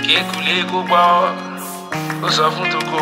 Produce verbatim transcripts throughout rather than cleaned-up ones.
Kékulé kó gbọ́, ó sọ fún toko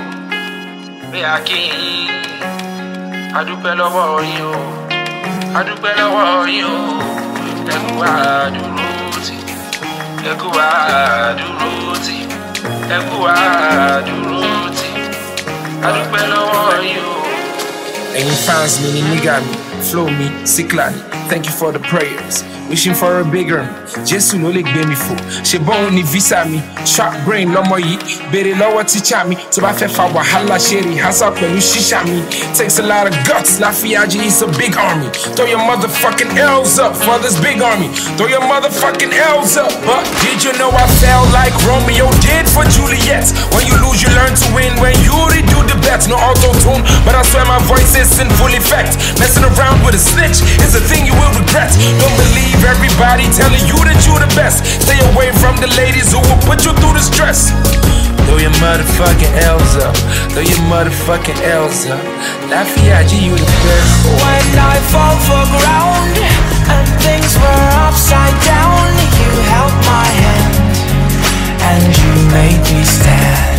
pé a kí yín, a dúpẹ́ lọ́wọ́ yín o, a dúpẹ́ lọ́wọ́ yín o, ẹ kú àdúró tì, ẹ kú àdúró tì, ẹ kú àdúró tì, a dúpẹ́ lọ́wọ́ yín o. Ẹ̀yin fans mi ni nigga mi, flow mi, Sikla ni, thank you for the prayers. Wishing for a bigger me. Jésù ló lè gbé mi fò. Ṣé bọ́n ní visa mi? Sharp brain lọ́mọ yìí. Béèrè lọ́wọ́ teacher mi. Tó bá fẹ́ fa wàhálà ṣe rehearsal pẹ̀lú ṣíṣà mi. Takes a lot of guts. Láfíàjì is a big army. Throw your motherfucking L's up for this big army. Throw your motherfucking L's up. But did you know I felt like Romeo did for Juliet? When you lose, you learn to win. When you redo the bet, no auto-tune. But I swear my voice is in full effect. Messing around with a snitch is a thing you will regret. Don't believe everybody telling you that you're the best. Stay away from the ladies who will put you through the stress. Throw your motherfucking L's up. Throw your motherfucking L's up. Láfíàjì, you the best. When I fall for ground and things were upside down, you held my hand and you made me stand.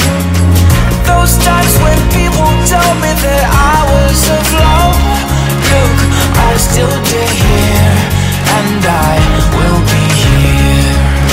Those times when people told me that I was a flop, look, I still did here. And I will be here.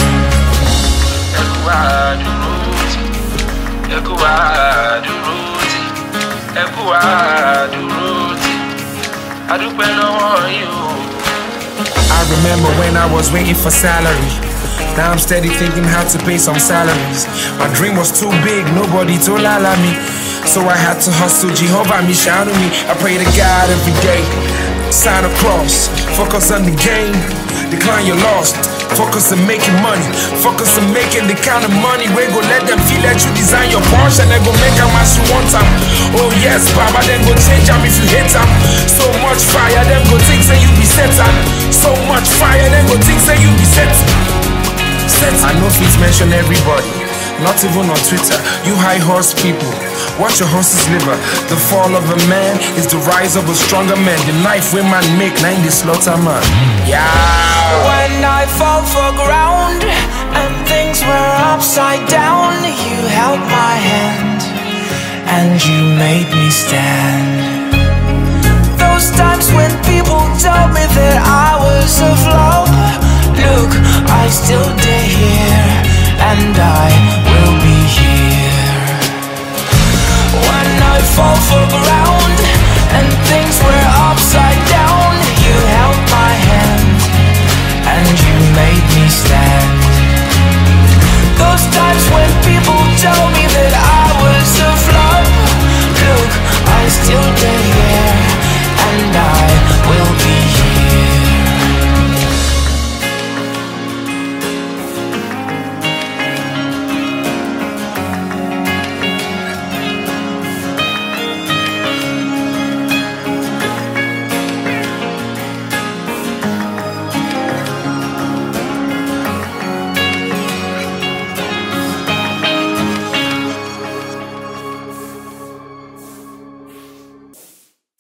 Ẹ kú àdúró tì, ẹ kú àdúró tì, ẹ kú àdúró tì, a dúpẹ́ lọ́wọ́ yín o. I remember when I was waiting for salary. Now I'm steady thinking how to pay some salaries. My dream was too big, nobody told lala me. So I had to hustle, Jehovah me, shout on me. I pray to God every day. Sign a cross, focus on the game, decline your loss, focus on making money, focus on making the kind of money we go let them feel that you design your Porsche and they go make them as you want them. Oh yes, Baba, then go change them if you hate them. So much fire, them go think say you be set on. So much fire, them go think say you be set. Set. I know fit mention everybody, not even on Twitter. You high horse people, watch your horse's liver. The fall of a man is the rise of a stronger man. The knife we man make, nine the slaughter man. Yeah. When I fall for ground and things were upside down, you held my hand and you made me stand. Those times when people told me that I was a flop, look, I still did here and I will be here. When I fall for ground